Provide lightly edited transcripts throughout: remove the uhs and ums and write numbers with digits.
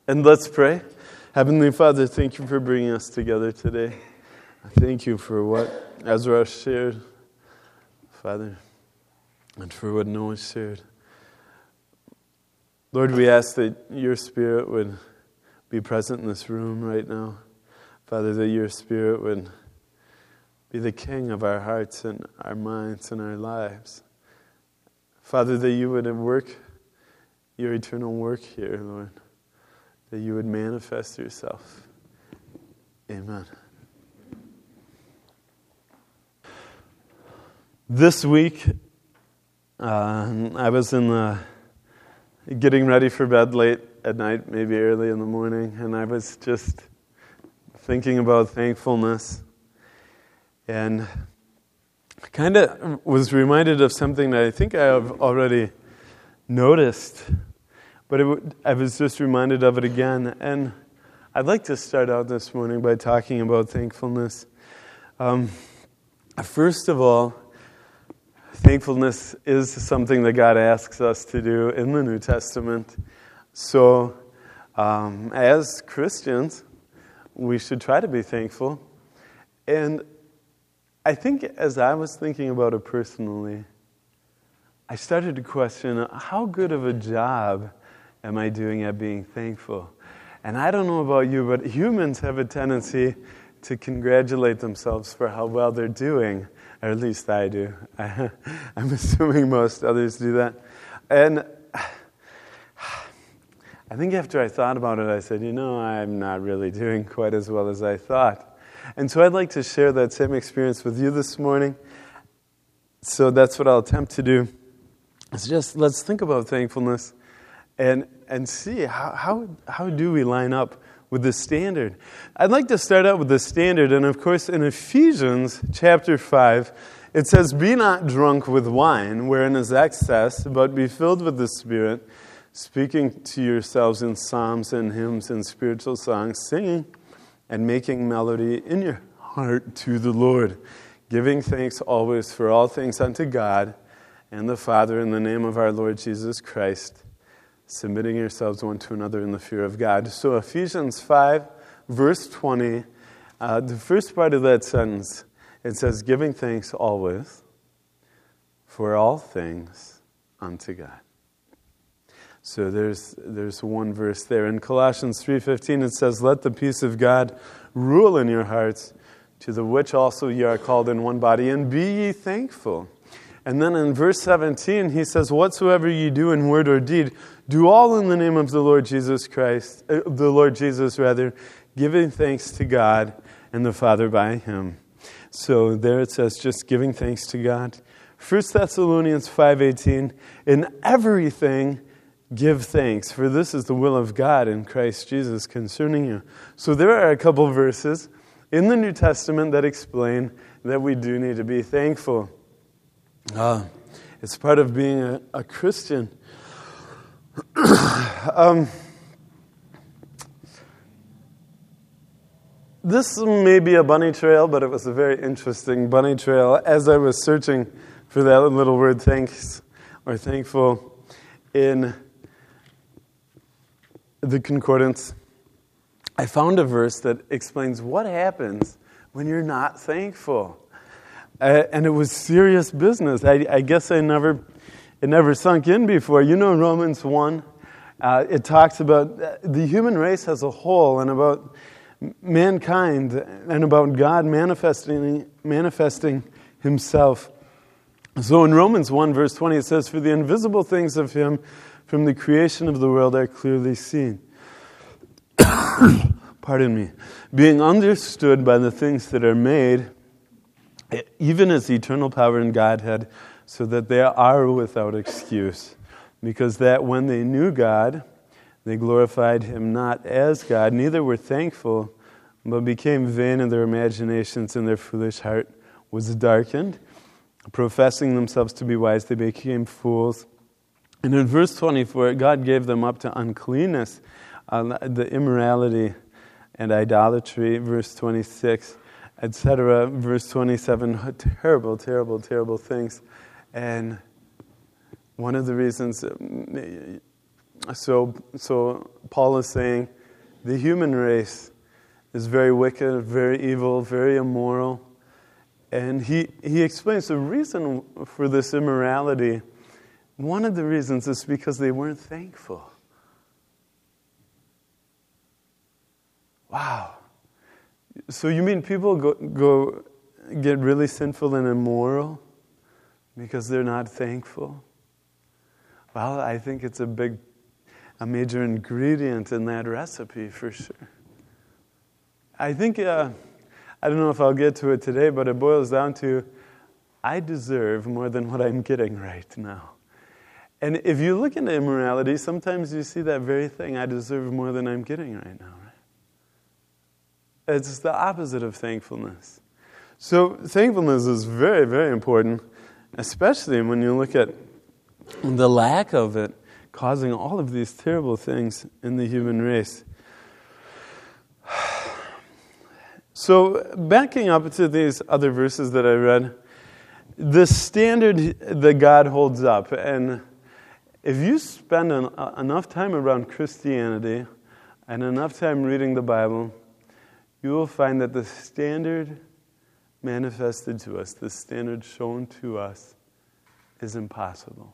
And let's pray. Heavenly Father, thank you for bringing us together today. Thank you for what Ezra shared, Father, and for what Noah shared. Lord, we ask that your Spirit would be present in this room right now. Father, that your Spirit would be the king of our hearts and our minds and our lives. Father, that you would work your eternal work here, Lord. That you would manifest yourself. Amen. This week, I was getting ready for bed late at night, maybe early in the morning, and I was just thinking about thankfulness. And I kind of was reminded of something that I think I have already noticed. But I was just reminded of it again. And I'd like to start out this morning by talking about thankfulness. First of all, thankfulness is something that God asks us to do in the New Testament. So, as Christians, we should try to be thankful. And I think as I was thinking about it personally, I started to question, how good of a job am I doing at being thankful? And I don't know about you, but humans have a tendency to congratulate themselves for how well they're doing, or at least I do. I'm assuming most others do that. And I think after I thought about it, I said, I'm not really doing quite as well as I thought. And so I'd like to share that same experience with you this morning. So that's what I'll attempt to do. Let's think about thankfulness and see how do we line up with the standard. I'd like to start out with the standard, and of course in Ephesians chapter 5, it says, "Be not drunk with wine, wherein is excess, but be filled with the Spirit, speaking to yourselves in psalms and hymns and spiritual songs, singing and making melody in your heart to the Lord, giving thanks always for all things unto God and the Father in the name of our Lord Jesus Christ, submitting yourselves one to another in the fear of God." So Ephesians 5, verse 20, the first part of that sentence, it says, "Giving thanks always for all things unto God." So there's one verse there. In Colossians 3:15, it says, "Let the peace of God rule in your hearts, to the which also ye are called in one body, and be ye thankful." And then in verse 17, he says, "Whatsoever ye do in word or deed, do all in the name of the Lord Jesus Christ, giving thanks to God and the Father by him." So there it says, just giving thanks to God. 1 Thessalonians 5:18, "In everything give thanks, for this is the will of God in Christ Jesus concerning you." So there are a couple verses in the New Testament that explain that we do need to be thankful. It's part of being a Christian. This may be a bunny trail, but it was a very interesting bunny trail. As I was searching for that little word thanks or thankful in the concordance, I found a verse that explains what happens when you're not thankful. And it was serious business. I guess it never sunk in before. Romans 1, it talks about the human race as a whole and about mankind and about God manifesting himself. So in Romans 1, verse 20, it says, "For the invisible things of him from the creation of the world are clearly seen." Pardon me. "Being understood by the things that are made, even as eternal power and Godhead, so that they are without excuse. Because that when they knew God, they glorified him not as God, neither were thankful, but became vain in their imaginations, and their foolish heart was darkened. Professing themselves to be wise, they became fools." And in verse 24, God gave them up to uncleanness, the immorality and idolatry, verse 26, etc. Verse 27, terrible, terrible, terrible things. And one of the reasons, so Paul is saying the human race is very wicked, very evil, very immoral. And he explains the reason for this immorality. One of the reasons is because they weren't thankful. Wow. So you mean people go get really sinful and immoral because they're not thankful? Well, I think it's a major ingredient in that recipe for sure. I think, I don't know if I'll get to it today, but it boils down to, I deserve more than what I'm getting right now. And if you look into immorality, sometimes you see that very thing, I deserve more than I'm getting right now, right? It's the opposite of thankfulness. So thankfulness is very, very important, especially when you look at the lack of it causing all of these terrible things in the human race. So backing up to these other verses that I read, the standard that God holds up, and if you spend enough time around Christianity and enough time reading the Bible, you will find that the standard manifested to us, the standard shown to us, is impossible.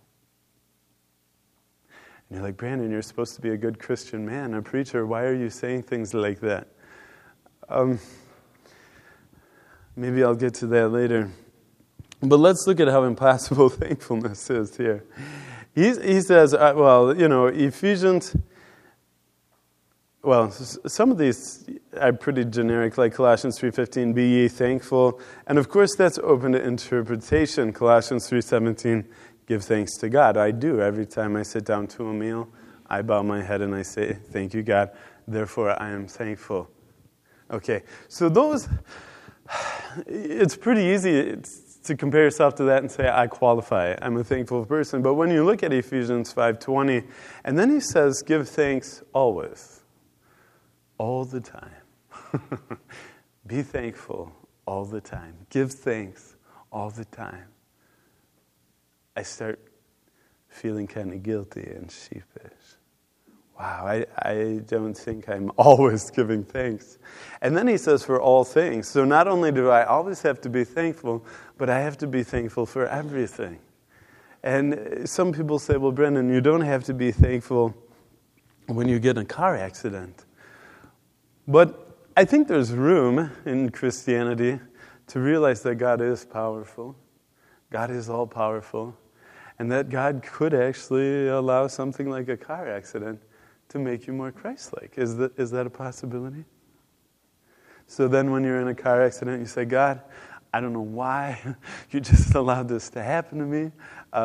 And you're like, Brandon, you're supposed to be a good Christian man, a preacher. Why are you saying things like that? Maybe I'll get to that later. But let's look at how impossible thankfulness is here. He says, Ephesians, some of these are pretty generic, like Colossians 3:15, be ye thankful. And of course, that's open to interpretation. Colossians 3:17, give thanks to God. I do. Every time I sit down to a meal, I bow my head and I say, thank you, God. Therefore, I am thankful. Okay, so it's pretty easy to compare yourself to that and say, I qualify. I'm a thankful person. But when you look at Ephesians 5:20, and then he says, give thanks always, all the time. Be thankful all the time. Give thanks all the time. I start feeling kind of guilty and sheepish. Wow, I don't think I'm always giving thanks. And then he says, for all things. So not only do I always have to be thankful, but I have to be thankful for everything. And some people say, well, Brendan, you don't have to be thankful when you get in a car accident. But I think there's room in Christianity to realize that God is powerful. God is all-powerful. And that God could actually allow something like a car accident to make you more Christ-like. Is that a possibility? So then when you're in a car accident, you say, God, I don't know why you just allowed this to happen to me.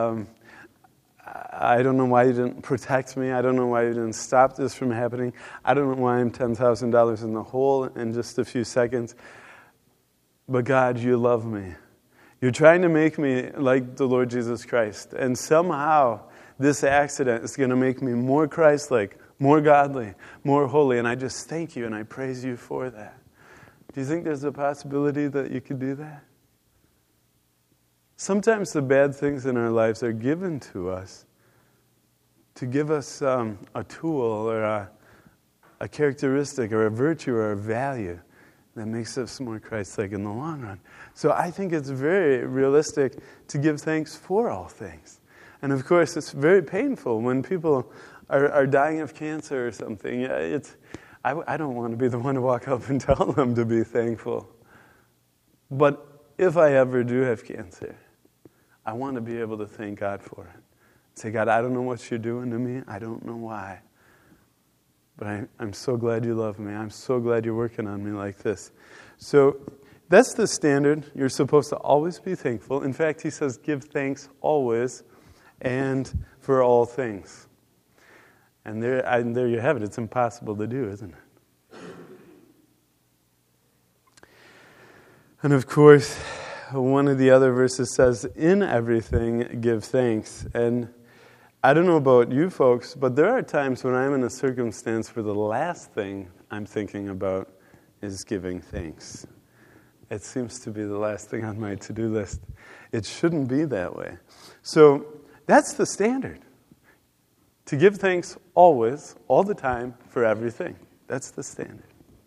I don't know why you didn't protect me. I don't know why you didn't stop this from happening. I don't know why I'm $10,000 in the hole in just a few seconds. But God, you love me. You're trying to make me like the Lord Jesus Christ. And somehow this accident is going to make me more Christ-like, more godly, more holy. And I just thank you and I praise you for that. Do you think there's a possibility that you could do that? Sometimes the bad things in our lives are given to us to give us a tool or a characteristic or a virtue or a value that makes us more Christ-like in the long run. So I think it's very realistic to give thanks for all things. And of course, it's very painful when people are dying of cancer or something. I don't want to be the one to walk up and tell them to be thankful. But if I ever do have cancer, I want to be able to thank God for it. Say, God, I don't know what you're doing to me. I don't know why. But I'm so glad you love me. I'm so glad you're working on me like this. So that's the standard. You're supposed to always be thankful. In fact, he says, give thanks always and for all things. And there you have it. It's impossible to do, isn't it? And of course, one of the other verses says, in everything give thanks. And I don't know about you folks, but there are times when I'm in a circumstance where the last thing I'm thinking about is giving thanks. It seems to be the last thing on my to-do list. It shouldn't be that way. So that's the standard. To give thanks always, all the time, for everything. That's the standard.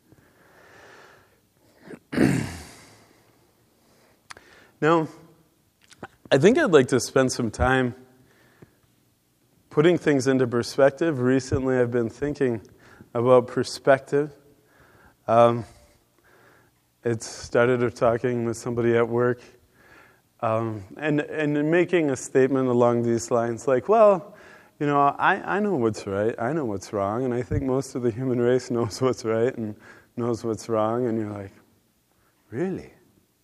Now, I think I'd like to spend some time putting things into perspective. Recently, I've been thinking about perspective. It started with talking with somebody at work and making a statement along these lines like, well, you know, I know what's right, I know what's wrong, and I think most of the human race knows what's right and knows what's wrong, and you're like, really?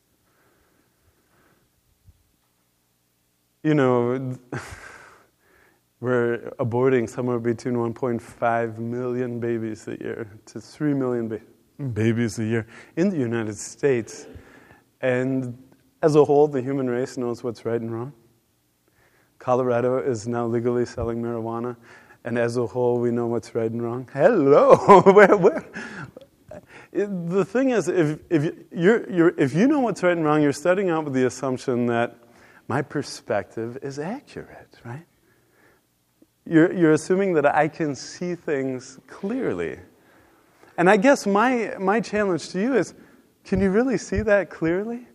You know, we're aborting somewhere between 1.5 million babies a year to 3 million babies a year in the United States. And as a whole, the human race knows what's right and wrong. Colorado is now legally selling marijuana, and as a whole, we know what's right and wrong. Hello! where? The thing is, if you know what's right and wrong, you're starting out with the assumption that my perspective is accurate, right? You're assuming that I can see things clearly. And I guess my challenge to you is, can you really see that clearly?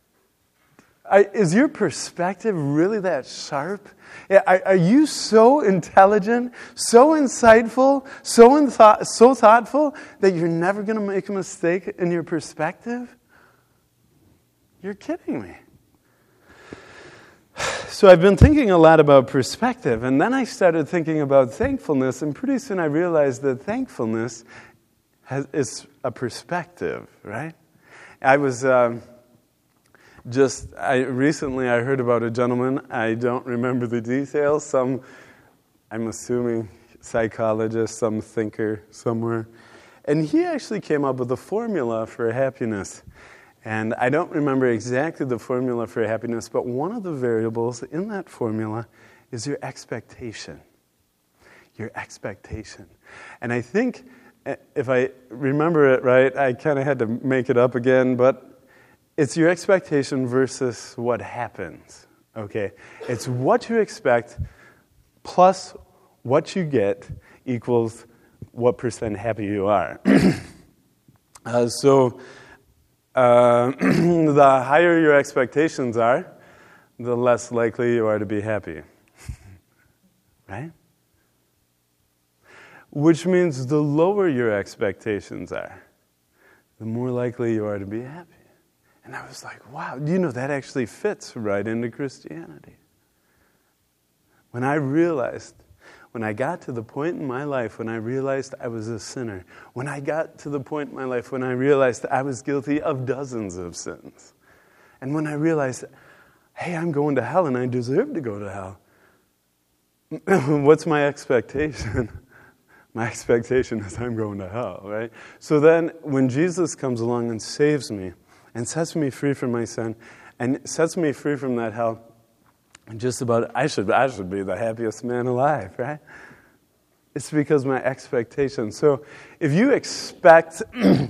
Is your perspective really that sharp? Are you so intelligent, so insightful, so thoughtful that you're never going to make a mistake in your perspective? You're kidding me. So I've been thinking a lot about perspective, and then I started thinking about thankfulness, and pretty soon I realized that thankfulness is a perspective, right? I was recently I heard about a gentleman. I don't remember the details. I'm assuming psychologist, some thinker somewhere, and he actually came up with a formula for happiness. And I don't remember exactly the formula for happiness, but one of the variables in that formula is your expectation. Your expectation. And I think, if I remember it right, I kind of had to make it up again, but it's your expectation versus what happens, okay? It's what you expect plus what you get equals what % happy you are. The higher your expectations are, the less likely you are to be happy. Right? Which means the lower your expectations are, the more likely you are to be happy. And I was like, wow, you know, that actually fits right into Christianity. When I got to the point in my life when I realized I was a sinner, when I got to the point in my life when I realized I was guilty of dozens of sins, and when I realized, hey, I'm going to hell and I deserve to go to hell, what's my expectation? My expectation is I'm going to hell, right? So then when Jesus comes along and saves me and sets me free from my sin and sets me free from that hell, just about, I should be the happiest man alive, right? It's because my expectation. So if you expect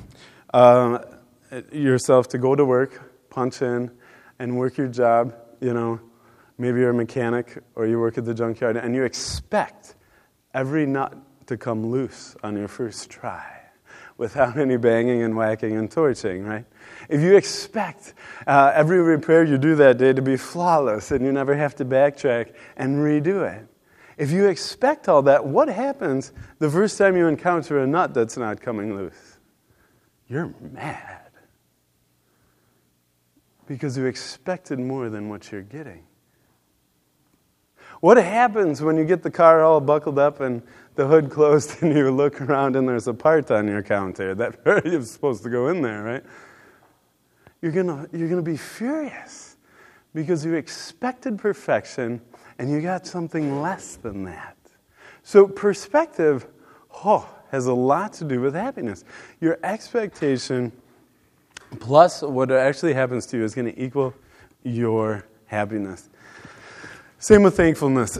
yourself to go to work, punch in, and work your job, you know, maybe you're a mechanic or you work at the junkyard, and you expect every nut to come loose on your first try without any banging and whacking and torching, right? If you expect every repair you do that day to be flawless and you never have to backtrack and redo it, if you expect all that, what happens the first time you encounter a nut that's not coming loose? You're mad. Because you expected more than what you're getting. What happens when you get the car all buckled up and the hood closed and you look around and there's a part on your counter that you're supposed to go in there, right? You're gonna be furious because you expected perfection and you got something less than that. So perspective has a lot to do with happiness. Your expectation plus what actually happens to you is going to equal your happiness. Same with thankfulness.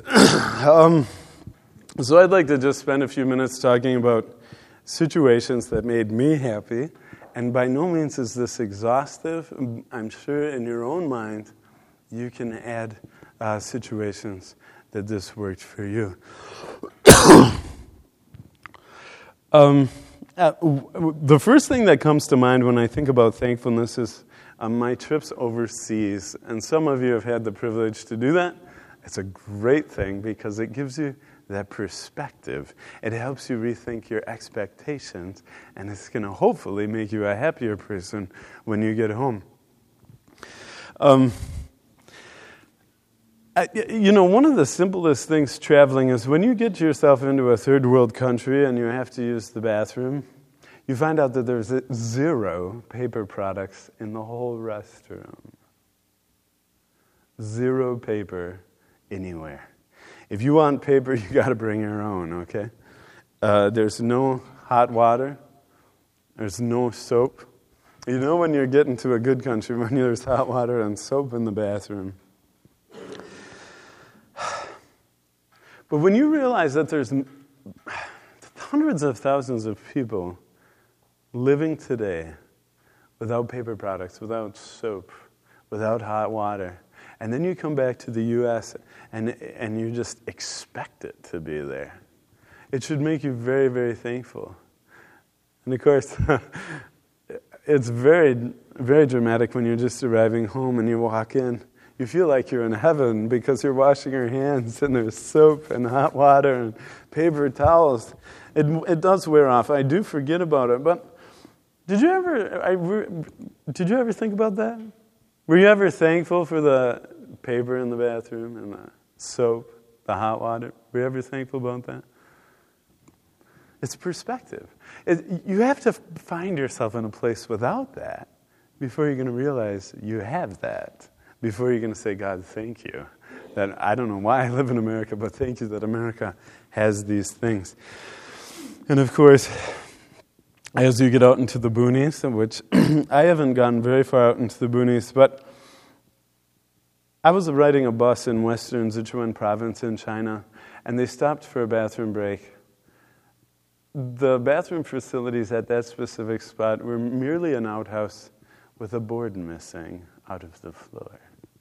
So I'd like to just spend a few minutes talking about situations that made me happy. And by no means is this exhaustive. I'm sure in your own mind you can add situations that this worked for you. The first thing that comes to mind when I think about thankfulness is my trips overseas. And some of you have had the privilege to do that. It's a great thing because it gives you that perspective. It helps you rethink your expectations, and it's going to hopefully make you a happier person when you get home. One of the simplest things traveling is when you get yourself into a third world country and you have to use the bathroom, you find out that there's 0 paper products in the whole restroom. 0 paper anywhere. If you want paper, you got to bring your own, okay? There's no hot water. There's no soap. You know when you're getting to a good country, when there's hot water and soap in the bathroom. But when you realize that there's hundreds of thousands of people living today without paper products, without soap, without hot water, and then you come back to the U.S. and you just expect it to be there, it should make you very, very thankful. And of course, it's very, very dramatic when you're just arriving home and you walk in. You feel like you're in heaven because you're washing your hands and there's soap and hot water and paper towels. It does wear off. I do forget about it. But did you ever think about that? Were you ever thankful for the paper in the bathroom and the soap, the hot water? Were you ever thankful about that? It's perspective. You have to find yourself in a place without that before you're going to realize you have that. Before you're going to say, God, thank you. That I don't know why I live in America, but thank you that America has these things. And of course, as you get out into the boonies, which I haven't gone very far out into the boonies, but I was riding a bus in western Sichuan province in China, and they stopped for a bathroom break. The bathroom facilities at that specific spot were merely an outhouse with a board missing out of the floor.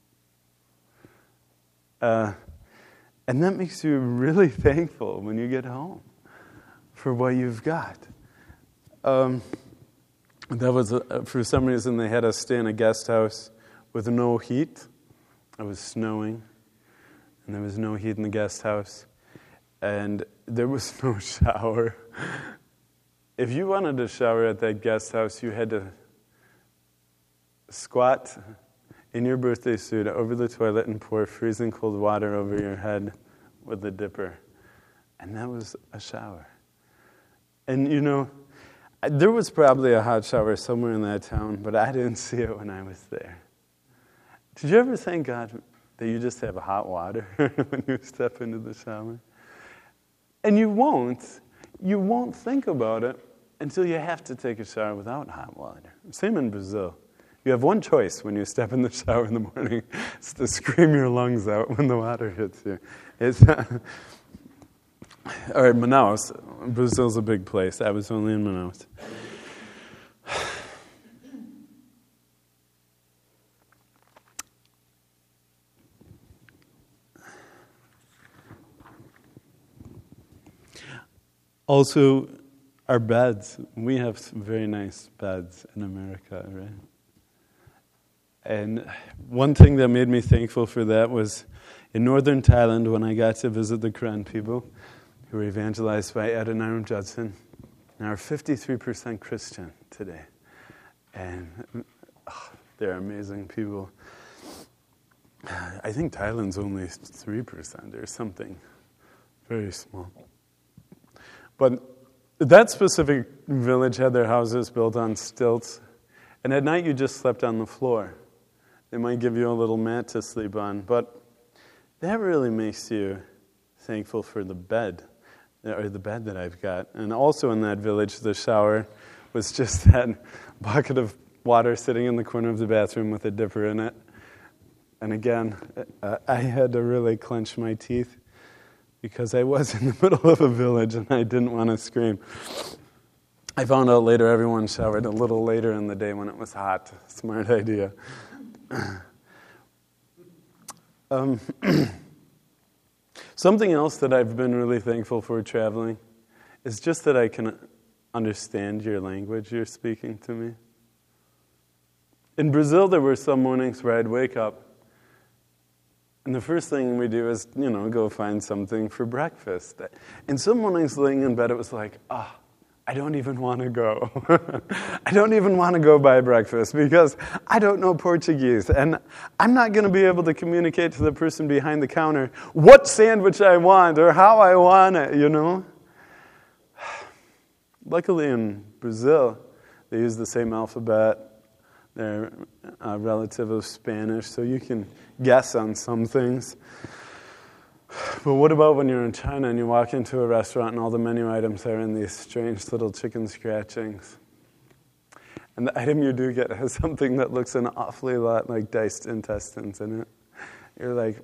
And that makes you really thankful when you get home for what you've got. That was, for some reason, they had us stay in a guest house with no heat. It was snowing, and there was no heat in the guest house, and there was no shower. If you wanted to shower at that guest house, you had to squat in your birthday suit over the toilet and pour freezing cold water over your head with a dipper. And that was a shower. And there was probably a hot shower somewhere in that town, but I didn't see it when I was there. Did you ever thank God that you just have hot water when you step into the shower? And you won't think about it until you have to take a shower without hot water. Same in Brazil. You have one choice when you step in the shower in the morning. It's to scream your lungs out when the water hits you. All right, Manaus. Brazil's a big place. I was only in Manaus. Also, our beds. We have some very nice beds in America, right? And one thing that made me thankful for that was in northern Thailand when I got to visit the Karen people who were evangelized by Adoniram Judson. And are 53% Christian today. And they're amazing people. I think Thailand's only 3% or something. Very small. But that specific village had their houses built on stilts. And at night you just slept on the floor. They might give you a little mat to sleep on. But that really makes you thankful for the bed, or the bed that I've got. And also in that village, the shower was just that bucket of water sitting in the corner of the bathroom with a dipper in it. And again, I had to really clench my teeth because I was in the middle of a village and I didn't want to scream. I found out later everyone showered a little later in the day when it was hot. Smart idea. Something else that I've been really thankful for traveling is just that I can understand your language you're speaking to me? In Brazil, there were some mornings where I'd wake up, and the first thing we do is, go find something for breakfast. And some mornings laying in bed, it was like, I don't even want to go. I don't even want to go buy breakfast because I don't know Portuguese. And I'm not going to be able to communicate to the person behind the counter what sandwich I want or how I want it, Luckily in Brazil, they use the same alphabet. They're a relative of Spanish, so you can guess on some things. But what about when you're in China and you walk into a restaurant and all the menu items are in these strange little chicken scratchings? And the item you do get has something that looks an awfully lot like diced intestines in it. You're like,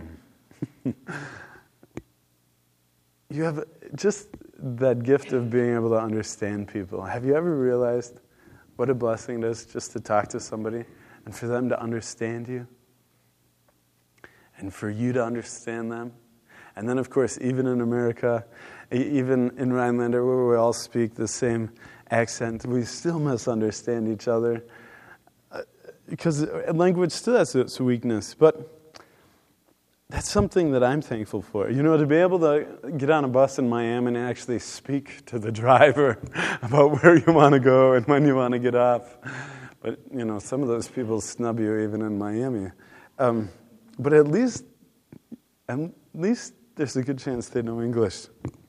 You have just that gift of being able to understand people. Have you ever realized what a blessing it is just to talk to somebody and for them to understand you? And for you to understand them. And then, of course, even in America, even in Rhinelander, where we all speak the same accent, we still misunderstand each other. Because language still has its weakness. But that's something that I'm thankful for. To be able to get on a bus in Miami and actually speak to the driver about where you want to go and when you want to get off. But, some of those people snub you even in Miami. But at least there's a good chance they know English.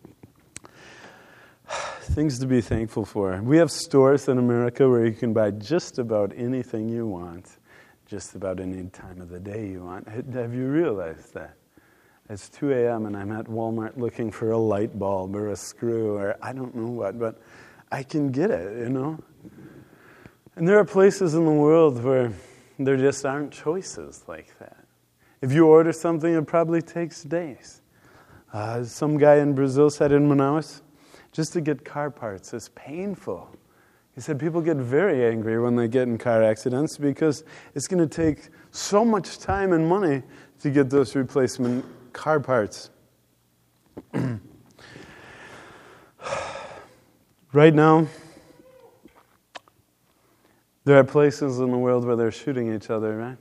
Things to be thankful for. We have stores in America where you can buy just about anything you want, just about any time of the day you want. Have you realized that? It's 2 a.m. and I'm at Walmart looking for a light bulb or a screw or I don't know what, but I can get it, And there are places in the world where there just aren't choices like that. If you order something, it probably takes days. Some guy in Brazil said in Manaus, just to get car parts is painful. He said people get very angry when they get in car accidents because it's going to take so much time and money to get those replacement car parts. Right now, there are places in the world where they're shooting each other, right?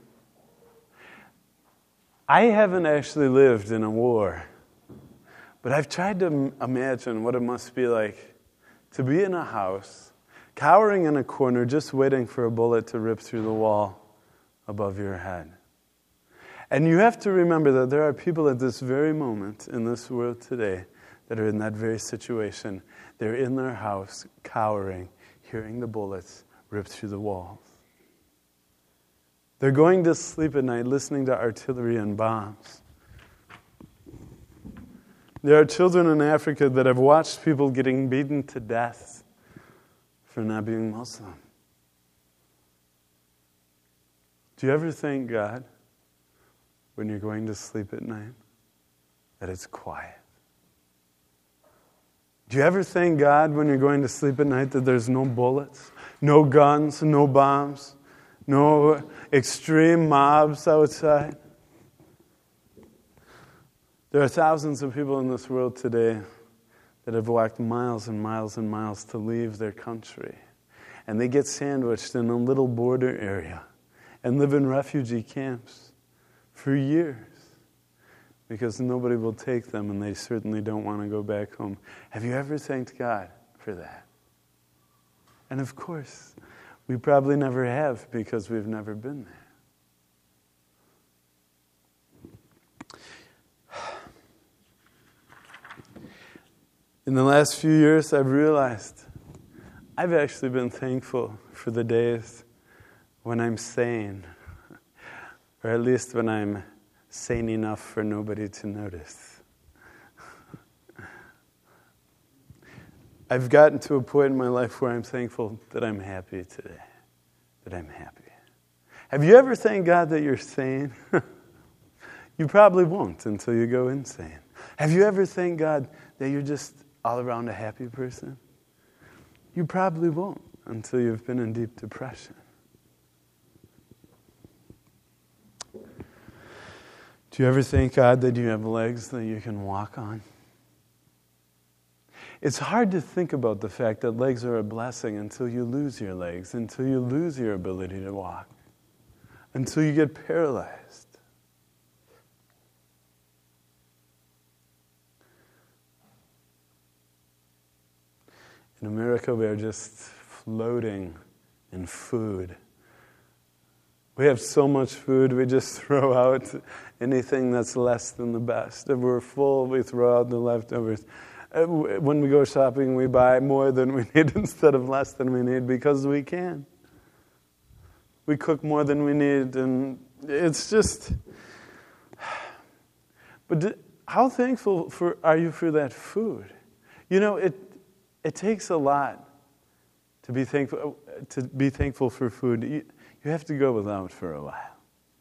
I haven't actually lived in a war, but I've tried to imagine what it must be like to be in a house, cowering in a corner, just waiting for a bullet to rip through the wall above your head. And you have to remember that there are people at this very moment in this world today that are in that very situation. They're in their house, cowering, hearing the bullets rip through the walls. They're going to sleep at night listening to artillery and bombs. There are children in Africa that have watched people getting beaten to death for not being Muslim. Do you ever thank God when you're going to sleep at night that it's quiet? Do you ever thank God when you're going to sleep at night that there's no bullets, no guns, no bombs, no extreme mobs outside? There are thousands of people in this world today that have walked miles and miles and miles to leave their country. And they get sandwiched in a little border area and live in refugee camps for years because nobody will take them and they certainly don't want to go back home. Have you ever thanked God for that? And of course, we probably never have because we've never been there. In the last few years, I've realized I've actually been thankful for the days when I'm sane, or at least when I'm sane enough for nobody to notice. I've gotten to a point in my life where I'm thankful that I'm happy today, that I'm happy. Have you ever thanked God that you're sane? You probably won't until you go insane. Have you ever thanked God that you're just all around a happy person? You probably won't until you've been in deep depression. Do you ever thank God that you have legs that you can walk on? It's hard to think about the fact that legs are a blessing until you lose your legs, until you lose your ability to walk, until you get paralyzed. In America, we are just floating in food. We have so much food, we just throw out anything that's less than the best. If we're full, we throw out the leftovers. When we go shopping, we buy more than we need instead of less than we need because we can. We cook more than we need, and it's just... But how thankful are you for that food? You know, it takes a lot to be thankful for food. You have to go without for a while.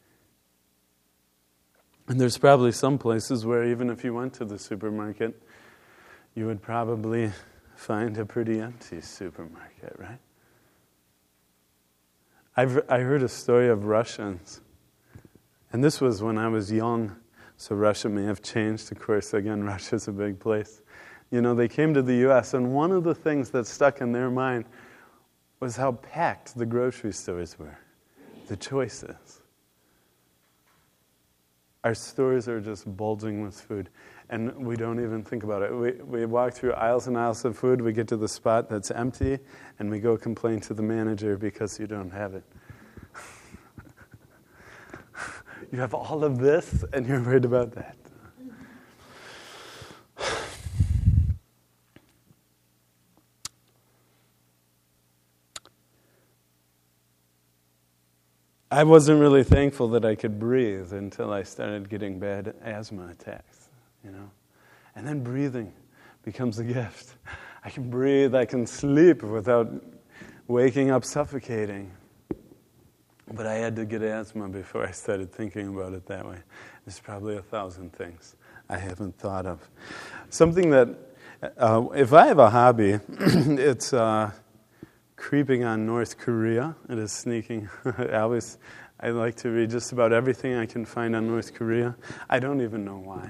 And there's probably some places where even if you went to the supermarket, you would probably find a pretty empty supermarket, right? I heard a story of Russians, and this was when I was young, so Russia may have changed. Of course, again, Russia's a big place. You know, they came to the U.S., and one of the things that stuck in their mind was how packed the grocery stores were, the choices. Our stores are just bulging with food, and we don't even think about it. We walk through aisles and aisles of food, we get to the spot that's empty, and we go complain to the manager because you don't have it. You have all of this, and you're worried about that. I wasn't really thankful that I could breathe until I started getting bad asthma attacks, you know. And then breathing becomes a gift. I can breathe, I can sleep without waking up suffocating. But I had to get asthma before I started thinking about it that way. There's probably 1,000 things I haven't thought of. Something that, if I have a hobby, it's... creeping on North Korea. It is sneaking. I like to read just about everything I can find on North Korea. I don't even know why.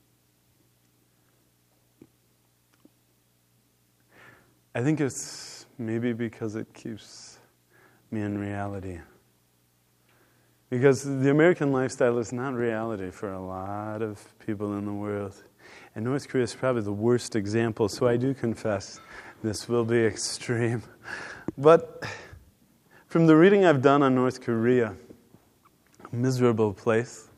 I think it's maybe because it keeps me in reality. Because the American lifestyle is not reality for a lot of people in the world. And North Korea is probably the worst example, so I do confess this will be extreme. But from the reading I've done on North Korea, a miserable place,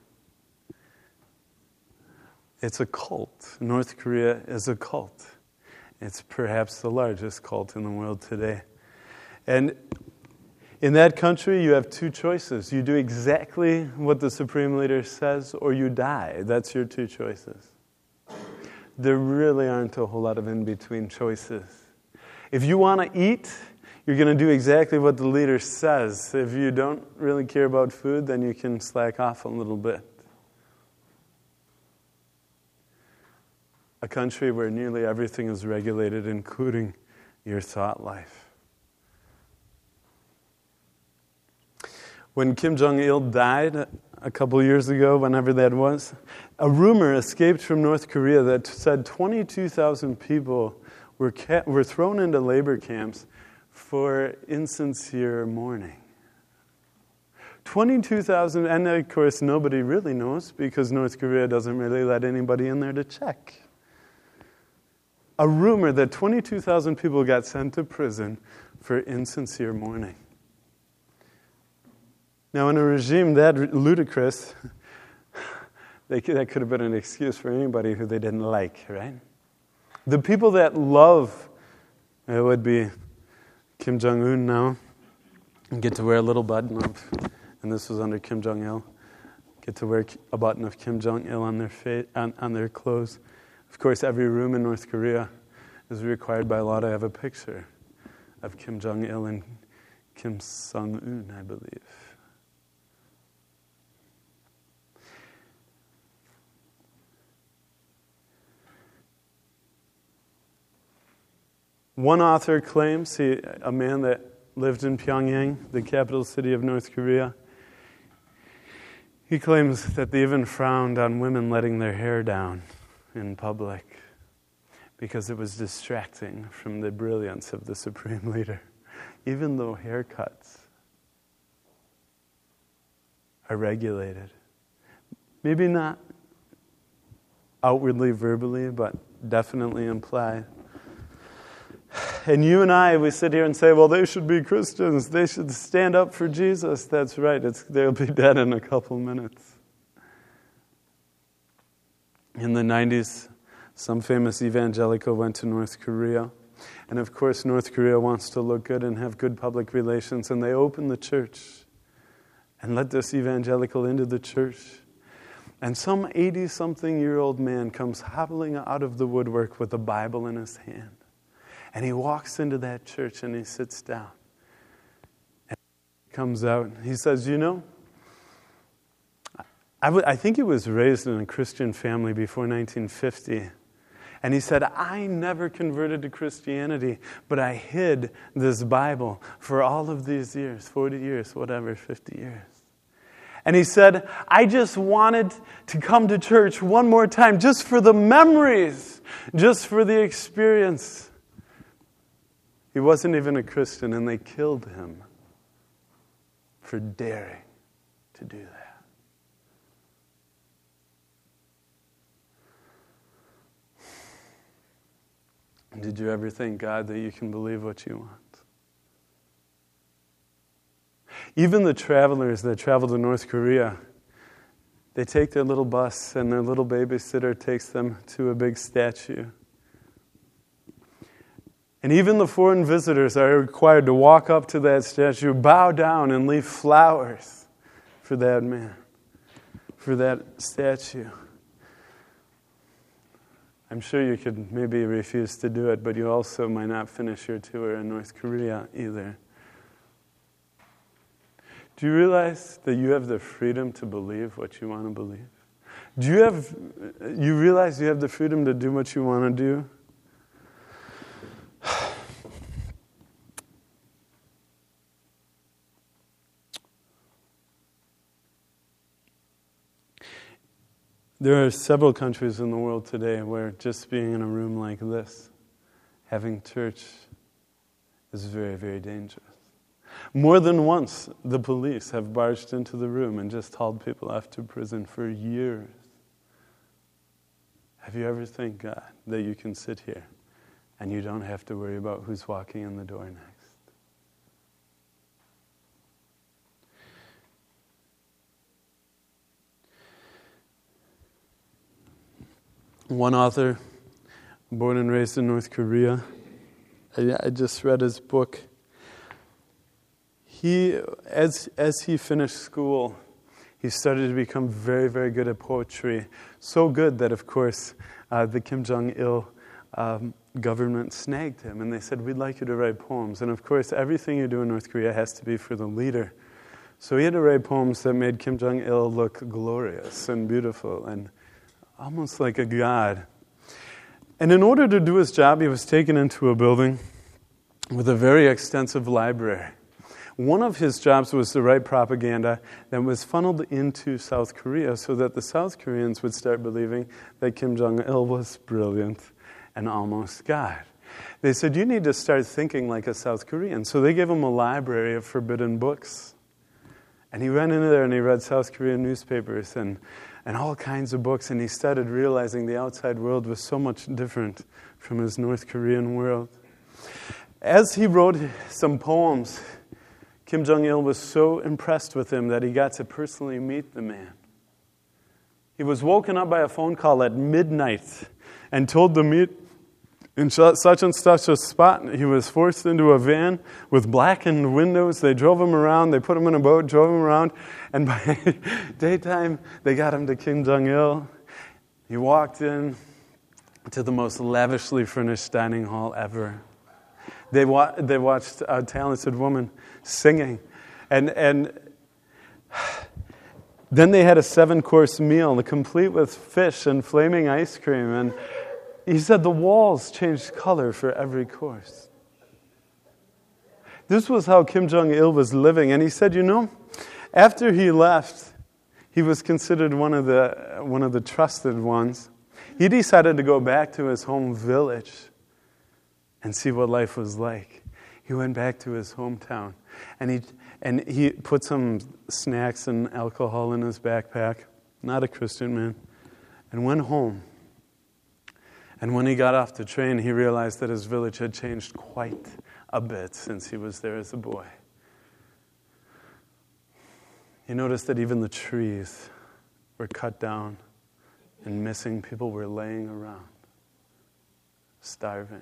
it's a cult. North Korea is a cult. It's perhaps the largest cult in the world today. And in that country, you have two choices. You do exactly what the supreme leader says, or you die. That's your two choices. There really aren't a whole lot of in-between choices. If you want to eat, you're going to do exactly what the leader says. If you don't really care about food, then you can slack off a little bit. A country where nearly everything is regulated, including your thought life. When Kim Jong-il died a couple years ago, whenever that was, a rumor escaped from North Korea that said 22,000 people were thrown into labor camps for insincere mourning. 22,000, and of course nobody really knows because North Korea doesn't really let anybody in there to check. A rumor that 22,000 people got sent to prison for insincere mourning. Now, in a regime that ludicrous, that could have been an excuse for anybody who they didn't like, right? The people that love, it would be Kim Jong-un now, and get to wear a little button of, and this was under Kim Jong-il, get to wear a button of Kim Jong-il on their on their clothes. Of course, every room in North Korea is required by law to have a picture of Kim Jong-il and Kim Song-un, I believe. One author claims, a man that lived in Pyongyang, the capital city of North Korea, he claims that they even frowned on women letting their hair down in public. because it was distracting from the brilliance of the supreme leader. Even though haircuts are regulated, maybe not outwardly, verbally, but definitely implied. And you and I, we sit here and say, well, they should be Christians. They should stand up for Jesus. That's right. They'll be dead in a couple minutes. In the 90s, some famous evangelical went to North Korea. And of course, North Korea wants to look good and have good public relations. And they opened the church and let this evangelical into the church. And some 80-something-year-old man comes hobbling out of the woodwork with a Bible in his hand. And he walks into that church and he sits down. And he comes out. He says, you know, I think he was raised in a Christian family before 1950. And he said, I never converted to Christianity, but I hid this Bible for all of these years, 40 years, whatever, 50 years. And he said, I just wanted to come to church one more time, just for the memories, just for the experience. He wasn't even a Christian, and they killed him for daring to do that. Did you ever think, God, that you can believe what you want? Even the travelers that travel to North Korea, they take their little bus and their little babysitter takes them to a big statue. And even the foreign visitors are required to walk up to that statue, bow down, and leave flowers for that man, for that statue. I'm sure you could maybe refuse to do it, but you also might not finish your tour in North Korea either. Do you realize that you have the freedom to believe what you want to believe? You realize you have the freedom to do what you want to do? There are several countries in the world today where just being in a room like this, having church, is very, very dangerous. More than once, the police have barged into the room and just hauled people off to prison for years. Have you ever thanked God that you can sit here and you don't have to worry about who's walking in the door next? One author, born and raised in North Korea, I just read his book. As he finished school, he started to become very, very good at poetry. So good that, of course, the Kim Jong-il government snagged him. And they said, we'd like you to write poems. And, of course, everything you do in North Korea has to be for the leader. So he had to write poems that made Kim Jong-il look glorious and beautiful and almost like a god. And in order to do his job, he was taken into a building with a very extensive library. One of his jobs was to write propaganda that was funneled into South Korea so that the South Koreans would start believing that Kim Jong-il was brilliant and almost God. They said, you need to start thinking like a South Korean. So they gave him a library of forbidden books. And he went into there and he read South Korean newspapers and all kinds of books, and he started realizing the outside world was so much different from his North Korean world. As he wrote some poems, Kim Jong-il was so impressed with him that he got to personally meet the man. He was woken up by a phone call at midnight and told to meet in such and such a spot. He was forced into a van with blackened windows. They drove him around. They put him in a boat, drove him around. And by daytime, they got him to Kim Jong-il. He walked in to the most lavishly furnished dining hall ever. They watched a talented woman singing. And then they had a 7-course meal, complete with fish and flaming ice cream. And he said the walls changed color for every course. This was how Kim Jong-il was living. And he said, after he left, he was considered one of the trusted ones. He decided to go back to his home village and see what life was like. He went back to his hometown, and he put some snacks and alcohol in his backpack, not a Christian man, and went home. And when he got off the train, he realized that his village had changed quite a bit since he was there as a boy. He noticed that even the trees were cut down and missing. People were laying around, starving.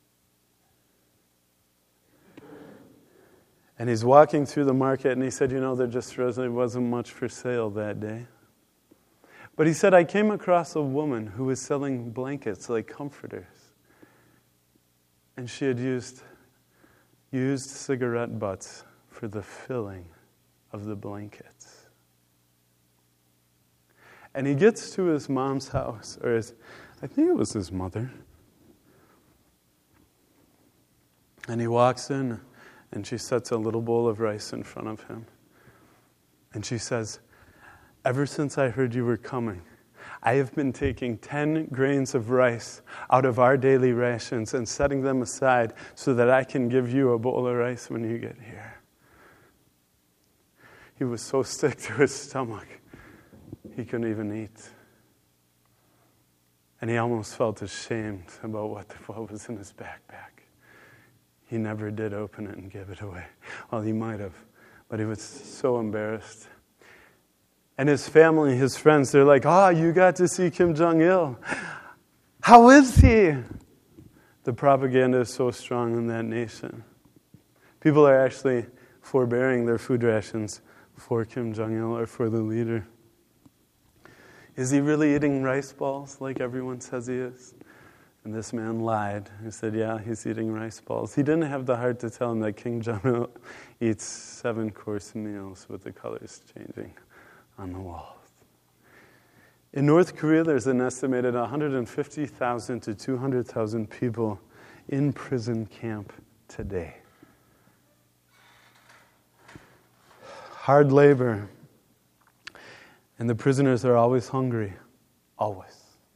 And he's walking through the market, and he said, there just really wasn't much for sale that day. But he said, I came across a woman who was selling blankets like comforters. And she had used cigarette butts for the filling of the blankets. And he gets to his mom's house, I think it was his mother. And he walks in, and she sets a little bowl of rice in front of him. And she says, ever since I heard you were coming, I have been taking 10 grains of rice out of our daily rations and setting them aside so that I can give you a bowl of rice when you get here. He was so sick to his stomach, he couldn't even eat. And he almost felt ashamed about what was in his backpack. He never did open it and give it away. Well, he might have, but he was so embarrassed. And his family, his friends, they're like, you got to see Kim Jong-il. How is he? The propaganda is so strong in that nation. People are actually forbearing their food rations for Kim Jong-il or for the leader. Is he really eating rice balls like everyone says he is? And this man lied. He said, yeah, he's eating rice balls. He didn't have the heart to tell him that Kim Jong-il eats 7-course meals with the colors changing on the walls. In North Korea, there's an estimated 150,000 to 200,000 people in prison camp today. Hard labor. And the prisoners are always hungry. Always.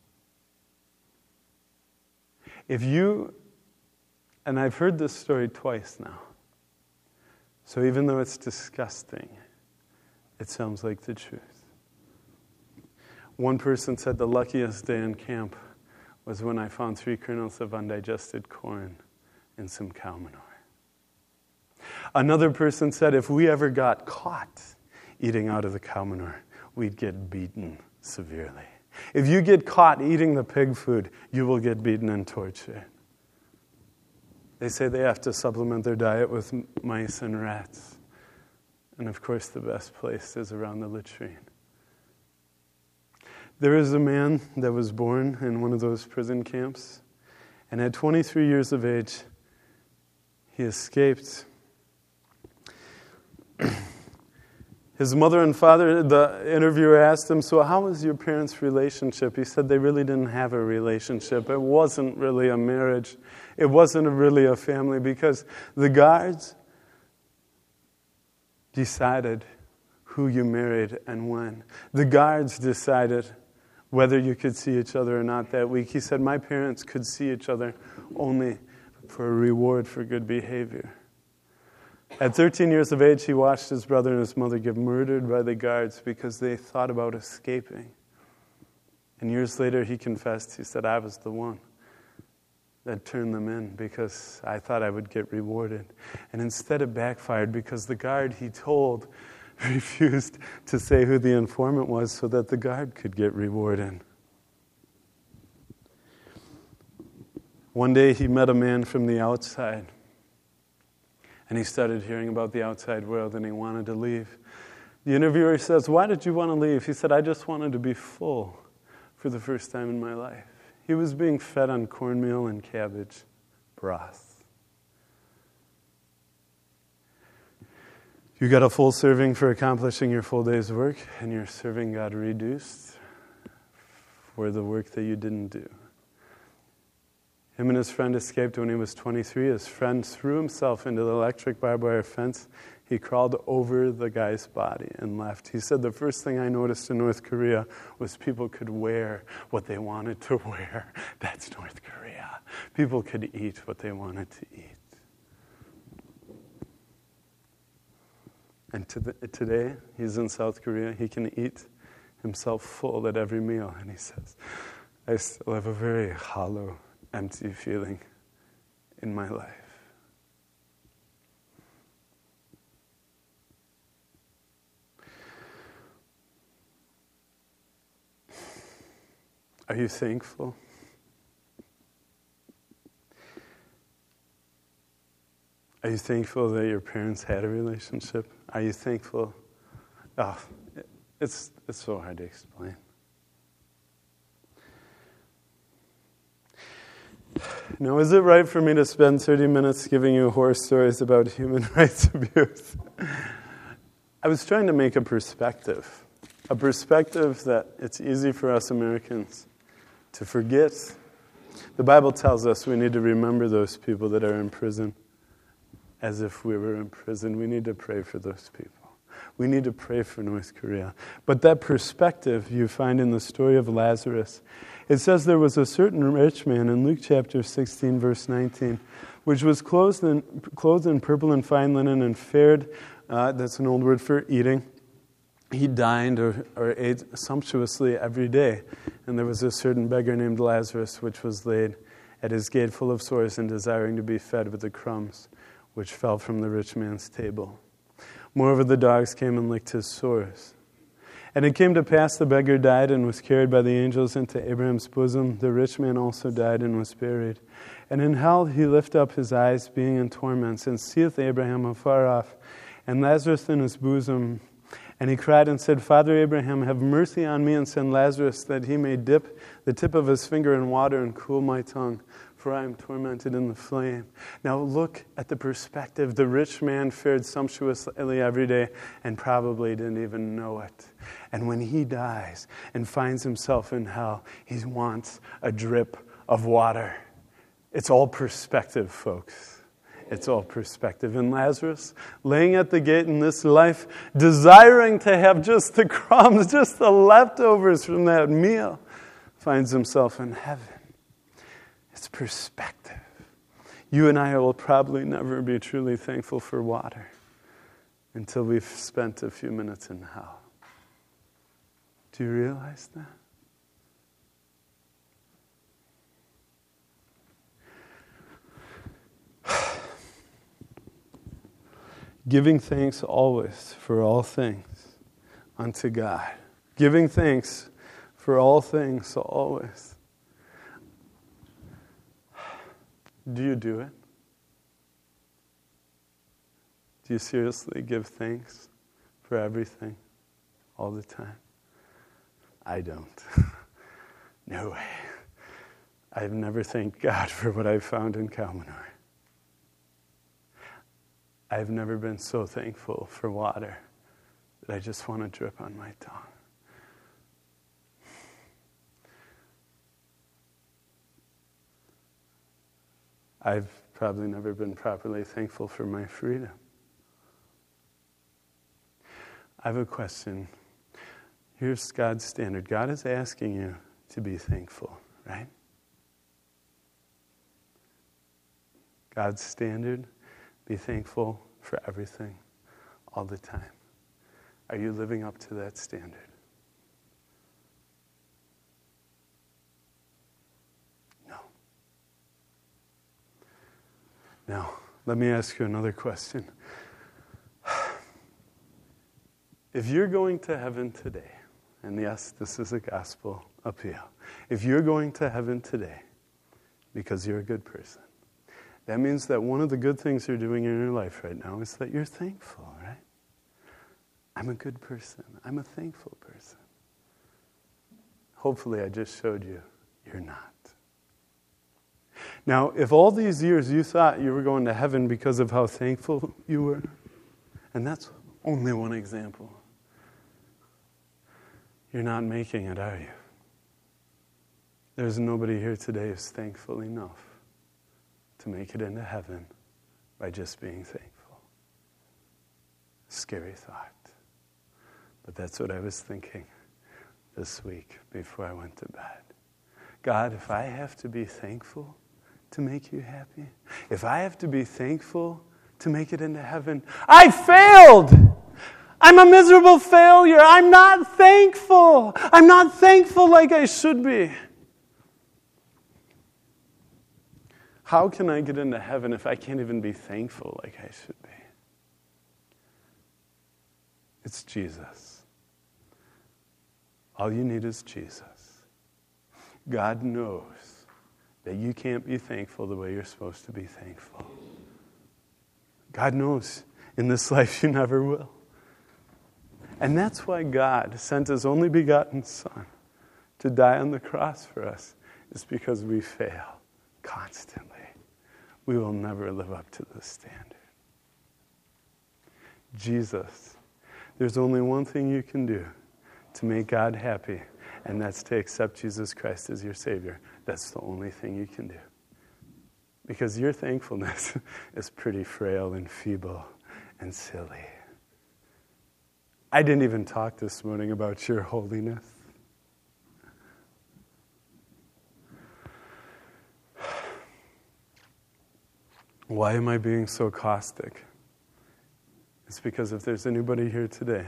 And I've heard this story twice now. So even though it's disgusting, it sounds like the truth. One person said the luckiest day in camp was when I found 3 kernels of undigested corn and some cow manure. Another person said if we ever got caught eating out of the cow manure, we'd get beaten severely. If you get caught eating the pig food, you will get beaten and tortured. They say they have to supplement their diet with mice and rats. And of course, the best place is around the latrine. There is a man that was born in one of those prison camps, and at 23 years of age, he escaped. His mother and father, the interviewer asked him, so how was your parents' relationship? He said they really didn't have a relationship. It wasn't really a marriage. It wasn't really a family because the guards decided who you married and when. The guards decided whether you could see each other or not that week. He said, my parents could see each other only for a reward for good behavior. At 13 years of age, he watched his brother and his mother get murdered by the guards because they thought about escaping. And years later, he confessed, he said, I was the one that turned them in because I thought I would get rewarded. And instead it backfired because the guard he told refused to say who the informant was so that the guard could get rewarded. One day he met a man from the outside. And he started hearing about the outside world and he wanted to leave. The interviewer says, why did you want to leave? He said, I just wanted to be full for the first time in my life. He was being fed on cornmeal and cabbage broth. You got a full serving for accomplishing your full day's work, and your serving got reduced for the work that you didn't do. Him and his friend escaped when he was 23. His friend threw himself into the electric barbed wire fence. He crawled over the guy's body and left. He said, the first thing I noticed in North Korea was people could wear what they wanted to wear. That's North Korea. People could eat what they wanted to eat. And today, he's in South Korea. He can eat himself full at every meal. And he says, I still have a very hollow, empty feeling in my life. Are you thankful? Are you thankful that your parents had a relationship? Are you thankful? Oh, it's so hard to explain. Now, is it right for me to spend 30 minutes giving you horror stories about human rights abuse? I was trying to make a perspective that it's easy for us Americans to forget. The Bible tells us we need to remember those people that are in prison as if we were in prison. We need to pray for those people. We need to pray for North Korea. But that perspective you find in the story of Lazarus. It says there was a certain rich man in Luke chapter 16, verse 19, which was clothed in purple and fine linen and fared, that's an old word for eating. He dined or ate sumptuously every day. And there was a certain beggar named Lazarus, which was laid at his gate full of sores and desiring to be fed with the crumbs which fell from the rich man's table. Moreover, the dogs came and licked his sores. And it came to pass the beggar died and was carried by the angels into Abraham's bosom. The rich man also died and was buried. And in hell he lift up his eyes, being in torments, and seeth Abraham afar off, and Lazarus in his bosom. And he cried and said, Father Abraham, have mercy on me, and send Lazarus, that he may dip the tip of his finger in water and cool my tongue, for I am tormented in the flame. Now look at the perspective. The rich man fared sumptuously every day and probably didn't even know it. And when he dies and finds himself in hell, he wants a drip of water. It's all perspective, folks. It's all perspective. And Lazarus, laying at the gate in this life, desiring to have just the crumbs, just the leftovers from that meal, finds himself in heaven. It's perspective. You and I will probably never be truly thankful for water until we've spent a few minutes in hell. Do you realize that? Giving thanks always for all things unto God. Giving thanks for all things always. Do you do it? Do you seriously give thanks for everything all the time? I don't. No way. I've never thanked God for what I found in Kalmanur. I've never been so thankful for water that I just want to drip on my tongue. I've probably never been properly thankful for my freedom. I have a question. Here's God's standard. God is asking you to be thankful, right? God's standard, be thankful for everything, all the time. Are you living up to that standard? No. Now, let me ask you another question. If you're going to heaven today, and yes, this is a gospel appeal. If you're going to heaven today because you're a good person, that means that one of the good things you're doing in your life right now is that you're thankful, right? I'm a good person. I'm a thankful person. Hopefully I just showed you you're not. Now, if all these years you thought you were going to heaven because of how thankful you were, and that's only one example, you're not making it, are you? There's nobody here today who's thankful enough to make it into heaven by just being thankful. Scary thought. But that's what I was thinking this week before I went to bed. God, if I have to be thankful to make you happy, if I have to be thankful to make it into heaven, I failed! I'm a miserable failure. I'm not thankful. I'm not thankful like I should be. How can I get into heaven if I can't even be thankful like I should be? It's Jesus. All you need is Jesus. God knows that you can't be thankful the way you're supposed to be thankful. God knows in this life you never will. And that's why God sent His only begotten Son to die on the cross for us. It's because we fail constantly. We will never live up to the standard. Jesus, there's only one thing you can do to make God happy, and that's to accept Jesus Christ as your Savior. That's the only thing you can do. Because your thankfulness is pretty frail and feeble and silly. I didn't even talk this morning about your holiness. Why am I being so caustic? It's because if there's anybody here today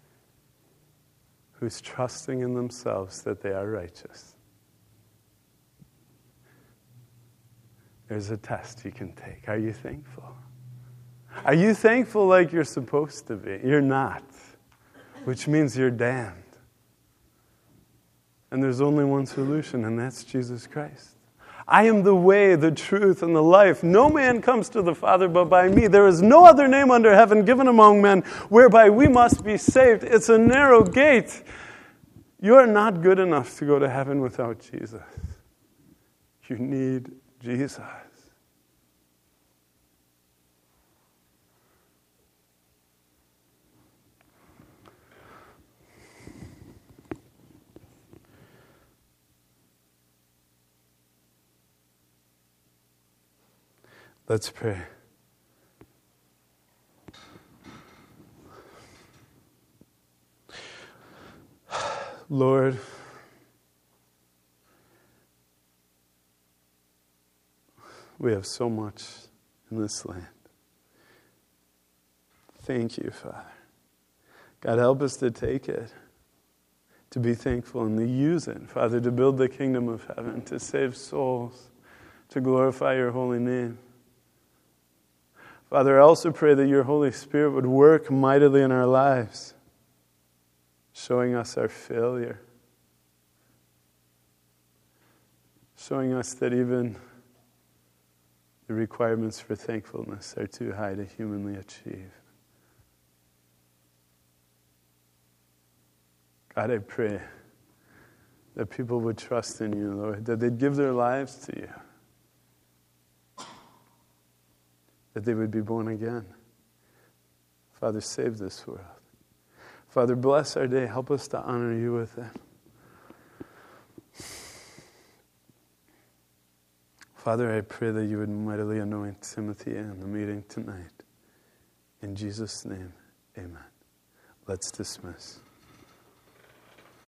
who's trusting in themselves that they are righteous, there's a test you can take. Are you thankful? Are you thankful like you're supposed to be? You're not, which means you're damned. And there's only one solution, and that's Jesus Christ. I am the way, the truth, and the life. No man comes to the Father but by me. There is no other name under heaven given among men whereby we must be saved. It's a narrow gate. You are not good enough to go to heaven without Jesus. You need Jesus. Let's pray. Lord, we have so much in this land. Thank you, Father. God, help us to take it, to be thankful and to use it, Father, to build the kingdom of heaven, to save souls, to glorify your holy name. Father, I also pray that your Holy Spirit would work mightily in our lives, showing us our failure, showing us that even the requirements for thankfulness are too high to humanly achieve. God, I pray that people would trust in you, Lord, that they'd give their lives to you, that they would be born again. Father, save this world. Father, bless our day. Help us to honor you with it. Father, I pray that you would mightily anoint Timothy in the meeting tonight. In Jesus' name, amen. Let's dismiss.